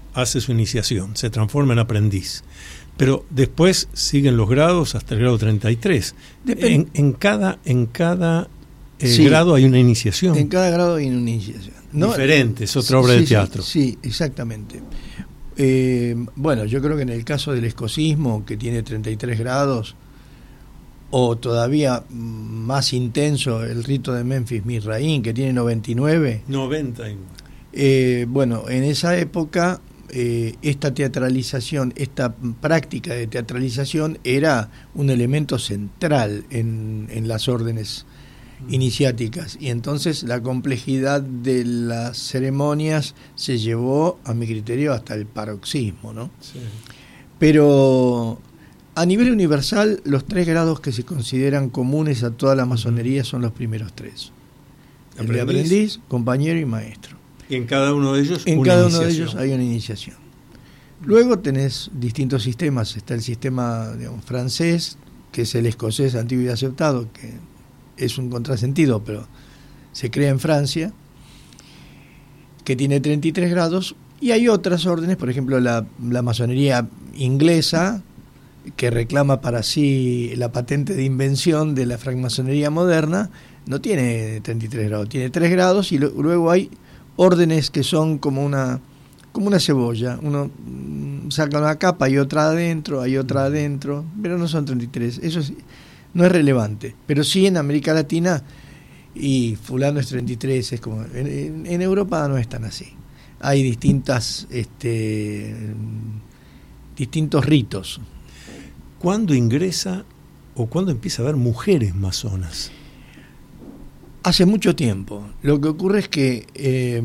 hace su iniciación, se transforma en aprendiz. Pero después siguen los grados hasta el grado treinta y tres. En, en cada, en cada eh, sí, grado hay una iniciación. En cada grado hay una iniciación. ¿No? Diferente, es otra obra sí, de teatro. Sí, sí, exactamente. Eh, bueno, yo creo que en el caso del escocismo, que tiene treinta y tres grados, o todavía más intenso el rito de Memphis Mizraim, que tiene noventa y nueve. noventa y nueve. Eh, bueno, en esa época eh, esta teatralización, esta práctica de teatralización era un elemento central en, en las órdenes iniciáticas, y entonces la complejidad de las ceremonias se llevó, a mi criterio, hasta el paroxismo, ¿no? Sí. Pero a nivel universal, los tres grados que se consideran comunes a toda la masonería son los primeros tres: el de aprendiz, compañero y maestro. Y en cada uno de ellos en una cada iniciación. uno de ellos hay una iniciación. Luego tenés distintos sistemas. Está el sistema, digamos, francés, que es el escocés antiguo y aceptado, que es un contrasentido, pero se crea en Francia, que tiene treinta y tres grados, y hay otras órdenes, por ejemplo la, la masonería inglesa, que reclama para sí la patente de invención de la francmasonería moderna, no tiene treinta y tres grados, tiene tres grados, y lo, luego hay órdenes que son como una como una cebolla, uno saca una capa, hay otra adentro, hay otra adentro, pero no son treinta y tres, eso es, no es relevante, pero sí en América Latina, y fulano es treinta y tres, es como en, en Europa no es tan así, hay distintas este distintos ritos. ¿Cuándo ingresa o cuándo empieza a haber mujeres masonas? Hace mucho tiempo. Lo que ocurre es que eh,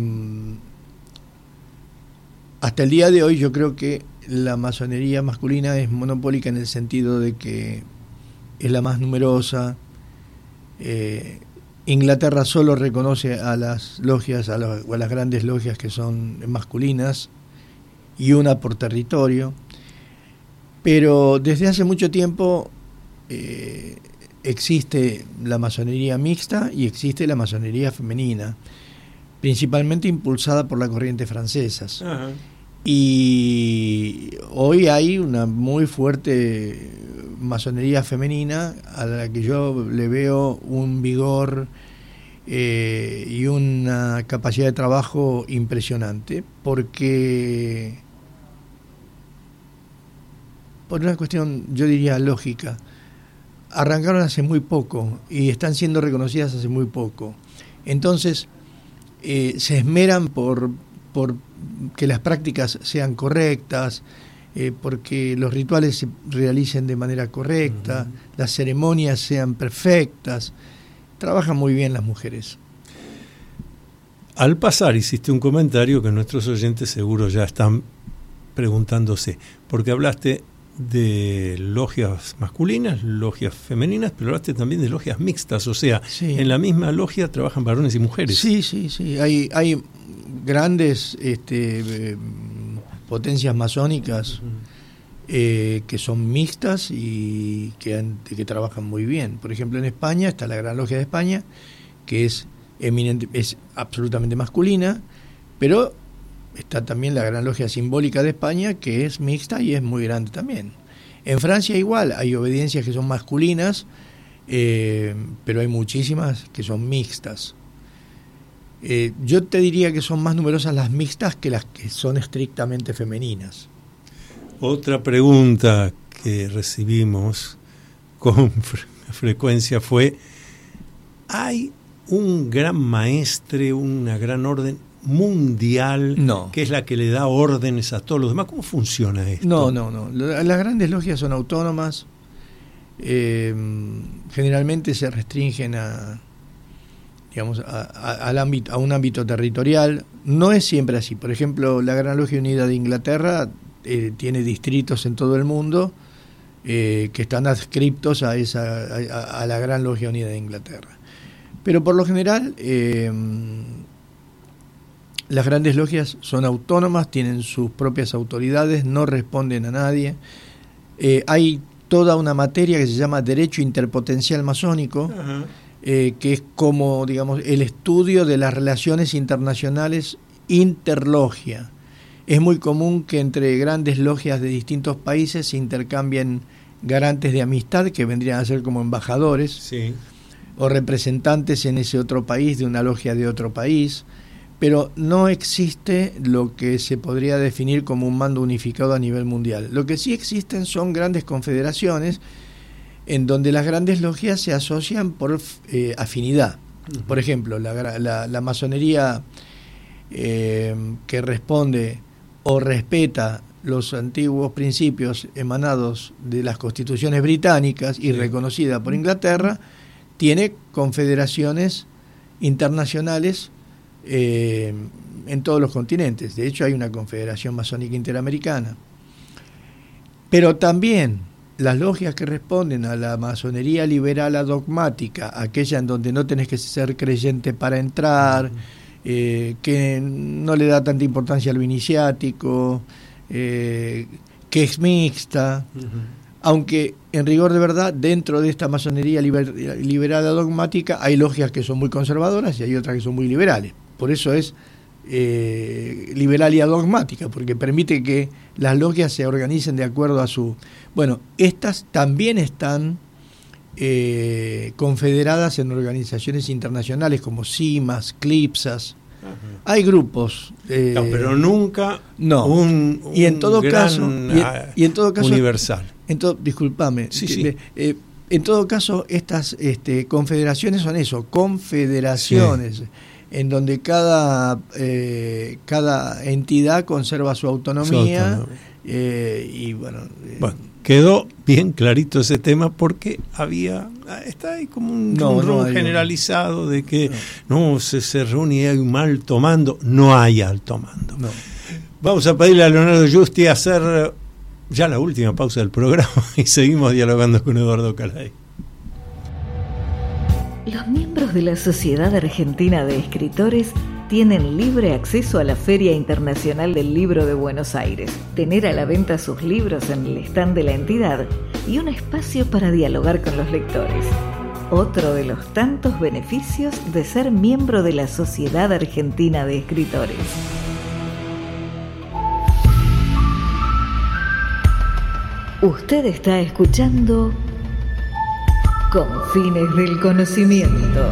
hasta el día de hoy yo creo que la masonería masculina es monopólica en el sentido de que es la más numerosa. Eh, Inglaterra solo reconoce a las logias, a, los, a las grandes logias que son masculinas, y una por territorio. Pero desde hace mucho tiempo eh, existe la masonería mixta y existe la masonería femenina, principalmente impulsada por la corriente francesa. Ajá. Y hoy hay una muy fuerte masonería femenina a la que yo le veo un vigor eh, y una capacidad de trabajo impresionante, porque por una cuestión, yo diría, lógica, arrancaron hace muy poco y están siendo reconocidas hace muy poco. Entonces, eh, se esmeran por, por que las prácticas sean correctas, eh, porque los rituales se realicen de manera correcta, uh-huh. las ceremonias sean perfectas. Trabajan muy bien las mujeres. Al pasar hiciste un comentario que nuestros oyentes seguro ya están preguntándose, porque hablaste de logias masculinas, logias femeninas, pero hablaste también de logias mixtas, o sea, sí. en la misma logia trabajan varones y mujeres. Sí, sí, sí, hay, hay grandes este, eh, potencias masónicas uh-huh. eh, que son mixtas y que, han, que trabajan muy bien. Por ejemplo, en España está la Gran Logia de España, que es eminente, es absolutamente masculina, pero está también la Gran Logia Simbólica de España, que es mixta y es muy grande también. En Francia igual, hay obediencias que son masculinas, eh, pero hay muchísimas que son mixtas. Eh, yo te diría que son más numerosas las mixtas que las que son estrictamente femeninas. Otra pregunta que recibimos con fre- frecuencia fue: ¿hay un gran maestre, una gran orden mundial no. que es la que le da órdenes a todos los demás? ¿Cómo funciona esto? No, no, no. Las grandes logias son autónomas, eh, generalmente se restringen a, digamos, a, a, al ámbito, a un ámbito territorial. No es siempre así. Por ejemplo, la Gran Logia Unida de Inglaterra eh, tiene distritos en todo el mundo eh, que están adscriptos a esa a, a la Gran Logia Unida de Inglaterra. Pero por lo general eh, las grandes logias son autónomas, tienen sus propias autoridades, no responden a nadie. Eh, hay toda una materia que se llama Derecho Interpotencial Masónico, uh-huh. eh, que es como, digamos, el estudio de las relaciones internacionales interlogia. Es muy común que entre grandes logias de distintos países se intercambien garantes de amistad, que vendrían a ser como embajadores, sí, o representantes en ese otro país de una logia de otro país, pero no existe lo que se podría definir como un mando unificado a nivel mundial. Lo que sí existen son grandes confederaciones en donde las grandes logias se asocian por eh, afinidad. Uh-huh. Por ejemplo, la, la, la masonería eh, que responde o respeta los antiguos principios emanados de las constituciones británicas y sí, reconocida por Inglaterra, tiene confederaciones internacionales eh, en todos los continentes. De hecho, hay una confederación masónica interamericana. Pero también las logias que responden a la masonería liberal adogmática, aquella en donde no tenés que ser creyente para entrar, eh, que no le da tanta importancia a lo iniciático, eh, que es mixta, uh-huh, aunque en rigor de verdad dentro de esta masonería liber, liberal adogmática hay logias que son muy conservadoras y hay otras que son muy liberales. Por eso es eh, liberal y adogmática, porque permite que las logias se organicen de acuerdo a su... Bueno, estas también están eh, confederadas en organizaciones internacionales como CIMAS, CLIPSAS. Uh-huh. Hay grupos... Eh, no, pero nunca no. un, un y en todo gran, caso y en, y en todo caso universal. En to, disculpame. Sí, que, sí. Eh, en todo caso, estas este, confederaciones son eso, confederaciones, sí, en donde cada, eh, cada entidad conserva su autonomía. Su autonomía. Eh, y bueno, eh, bueno, quedó bien clarito ese tema porque había, está ahí como un no, rum no generalizado de que no, no se, se reúne y hay un alto mando. No hay alto mando. No. Vamos a pedirle a Leonardo Giusti a hacer ya la última pausa del programa y seguimos dialogando con Eduardo Calay. Los miembros de la Sociedad Argentina de Escritores tienen libre acceso a la Feria Internacional del Libro de Buenos Aires, tener a la venta sus libros en el stand de la entidad y un espacio para dialogar con los lectores. Otro de los tantos beneficios de ser miembro de la Sociedad Argentina de Escritores. Usted está escuchando Confines del Conocimiento.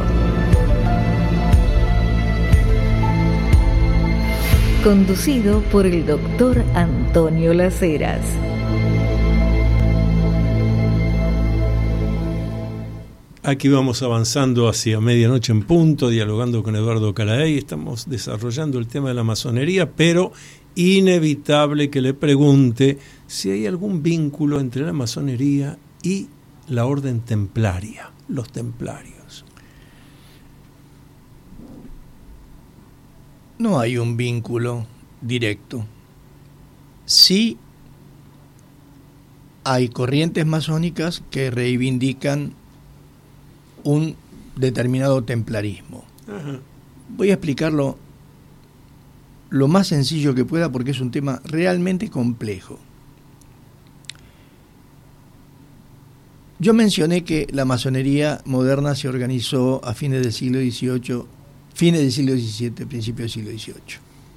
Conducido por el doctor Antonio Las Heras. Aquí vamos avanzando hacia medianoche en punto, dialogando con Eduardo Calay. Estamos desarrollando el tema de la masonería, pero inevitable que le pregunte si hay algún vínculo entre la masonería y la orden templaria, los templarios. No hay un vínculo directo. Sí hay corrientes masónicas que reivindican un determinado templarismo. Ajá. Voy a explicarlo lo más sencillo que pueda porque es un tema realmente complejo. Yo mencioné que la masonería moderna se organizó a fines del siglo dieciocho, fines del siglo diecisiete, principios del siglo dieciocho,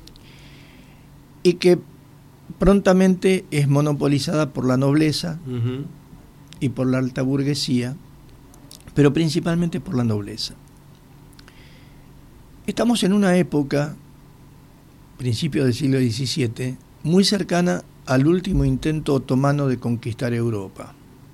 y que prontamente es monopolizada por la nobleza uh-huh. y por la alta burguesía, pero principalmente por la nobleza. Estamos en una época, principios del siglo diecisiete, muy cercana al último intento otomano de conquistar Europa.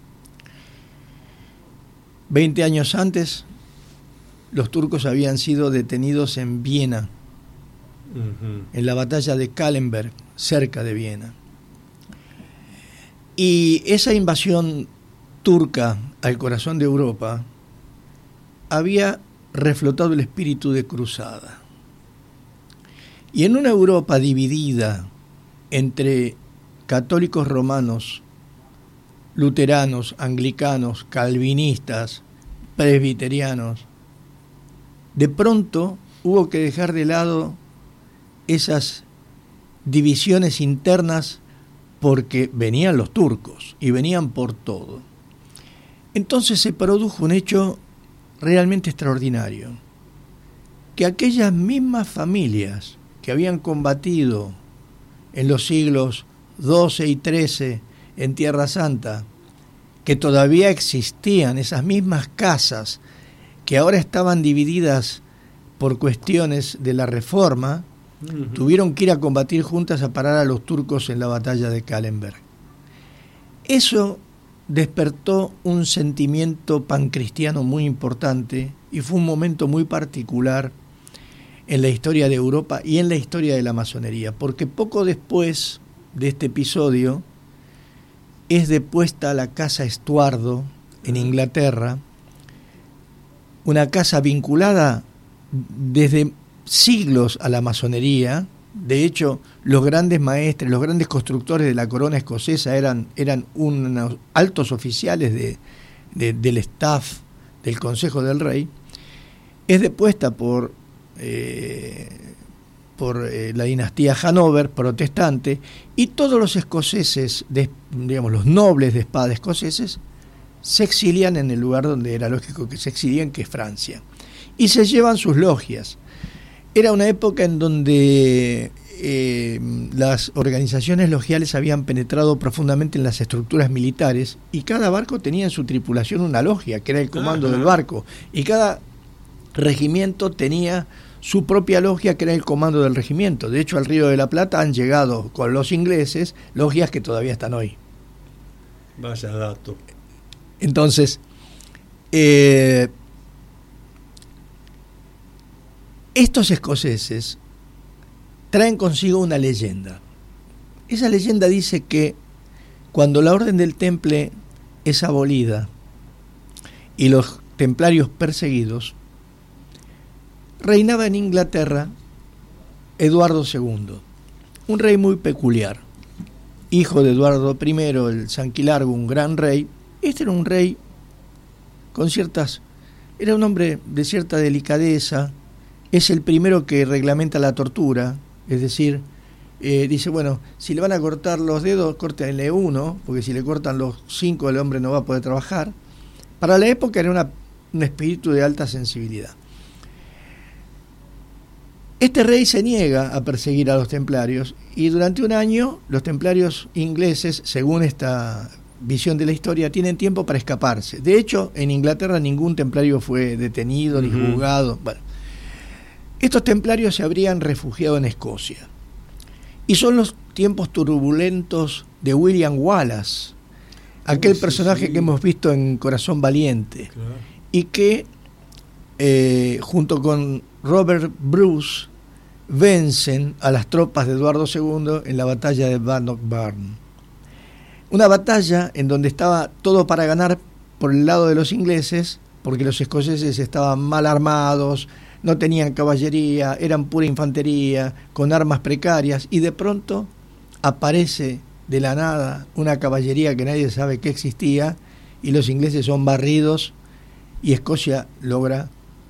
Veinte años antes, los turcos habían sido detenidos en Viena, uh-huh. en la batalla de Kahlenberg, cerca de Viena. Y esa invasión turca al corazón de Europa había reflotado el espíritu de cruzada. Y en una Europa dividida entre católicos romanos, luteranos, anglicanos, calvinistas, presbiterianos, de pronto hubo que dejar de lado esas divisiones internas porque venían los turcos y venían por todo. Entonces se produjo un hecho realmente extraordinario, que aquellas mismas familias que habían combatido en los siglos doce y trece en Tierra Santa, que todavía existían esas mismas casas que ahora estaban divididas por cuestiones de la Reforma, uh-huh. tuvieron que ir a combatir juntas a parar a los turcos en la batalla de Kahlenberg. Eso despertó un sentimiento pancristiano muy importante y fue un momento muy particular en la historia de Europa y en la historia de la masonería, porque poco después de este episodio es depuesta la Casa Estuardo en Inglaterra, una casa vinculada desde siglos a la masonería. De hecho, los grandes maestres, los grandes constructores de la corona escocesa eran, eran unos altos oficiales de, de, del staff del Consejo del Rey. Es depuesta por, eh, por eh, la dinastía Hanover, protestante, y todos los escoceses, de, digamos, los nobles de espada escoceses, se exilian en el lugar donde era lógico que se exilien, que es Francia, y se llevan sus logias. Era una época en donde eh, las organizaciones logiales habían penetrado profundamente en las estructuras militares y cada barco tenía en su tripulación una logia, que era el comando del barco, y cada regimiento tenía su propia logia, que era el comando del regimiento. De hecho, al Río de la Plata han llegado con los ingleses logias que todavía están hoy. Vaya dato. Entonces, eh, estos escoceses traen consigo una leyenda. Esa leyenda dice que cuando la Orden del Temple es abolida y los templarios perseguidos, reinaba en Inglaterra Eduardo segundo, un rey muy peculiar, hijo de Eduardo primero, el Sanquilargo, un gran rey. Este era un rey con ciertas, era un hombre de cierta delicadeza. Es el primero que reglamenta la tortura, es decir, eh, dice, bueno, si le van a cortar los dedos, córtenle uno, porque si le cortan los cinco el hombre no va a poder trabajar. Para la época era una, un espíritu de alta sensibilidad. Este rey se niega a perseguir a los templarios y durante un año los templarios ingleses, según esta visión de la historia, tienen tiempo para escaparse. De hecho, en Inglaterra ningún templario fue detenido uh-huh. ni juzgado. Bueno, estos templarios se habrían refugiado en Escocia. Y son los tiempos turbulentos de William Wallace, aquel oh, sí, personaje sí. que hemos visto en Corazón Valiente, claro. y que eh, junto con Robert Bruce vencen a las tropas de Eduardo segundo en la batalla de Bannockburn. Una batalla en donde estaba todo para ganar por el lado de los ingleses, porque los escoceses estaban mal armados, no tenían caballería, eran pura infantería, con armas precarias, y de pronto aparece de la nada una caballería que nadie sabe que existía, y los ingleses son barridos, y Escocia logra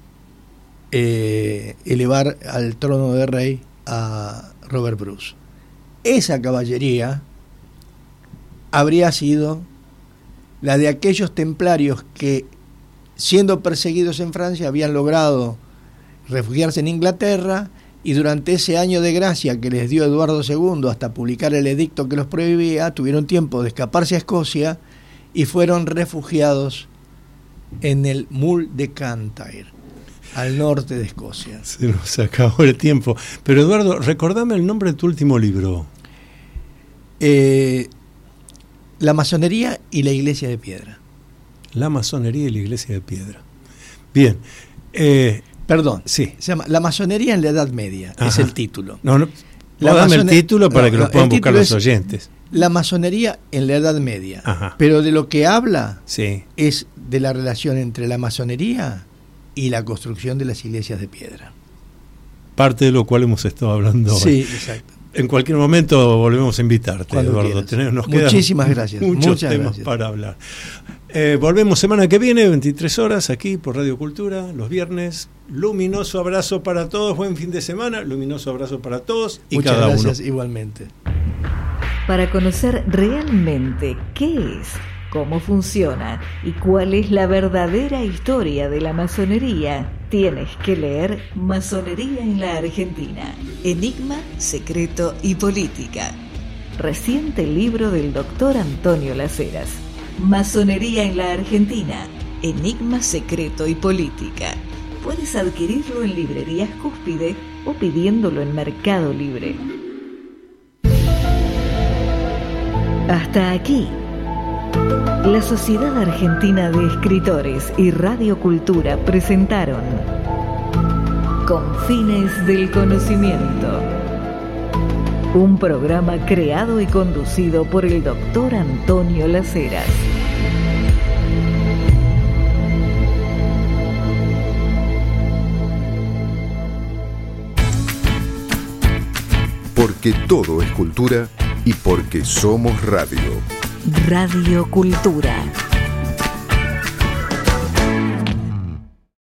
eh, elevar al trono de rey a Robert Bruce. Esa caballería habría sido la de aquellos templarios que, siendo perseguidos en Francia, habían logrado refugiarse en Inglaterra, y durante ese año de gracia que les dio Eduardo segundo hasta publicar el edicto que los prohibía, tuvieron tiempo de escaparse a Escocia y fueron refugiados en el Mull de Cantyre, al norte de Escocia. Se nos acabó el tiempo. Pero Eduardo, recordame el nombre de tu último libro. Eh, la masonería y la iglesia de piedra. La masonería y la iglesia de piedra. Bien. Eh, Perdón, sí. Se llama La masonería en la Edad Media, Ajá. es el título. No, no, la dame el título para no, que lo puedan buscar los oyentes. La masonería en la Edad Media. Ajá. Pero de lo que habla sí. es de la relación entre la masonería y la construcción de las iglesias de piedra. Parte de lo cual hemos estado hablando sí, hoy. Exacto. En cualquier momento volvemos a invitarte, Cuando Eduardo. Tenemos, nos Muchísimas gracias. Muchos Muchas temas gracias. para hablar. Eh, volvemos semana que viene, veintitrés horas, aquí por Radio Cultura, los viernes. Luminoso abrazo para todos, buen fin de semana. Luminoso abrazo para todos y Muchas cada gracias, uno. Igualmente. Para conocer realmente qué es cómo funciona y cuál es la verdadera historia de la masonería, tienes que leer Masonería en la Argentina. Enigma, secreto y política. Reciente libro del doctor Antonio Las Heras. Masonería en la Argentina. Enigma, secreto y política. Puedes adquirirlo en librerías Cúspide o pidiéndolo en Mercado Libre. Hasta aquí. La Sociedad Argentina de Escritores y Radio Cultura presentaron Confines del Conocimiento. Un programa creado y conducido por el doctor Antonio Las Heras. Porque todo es cultura y porque somos radio. Radio Cultura.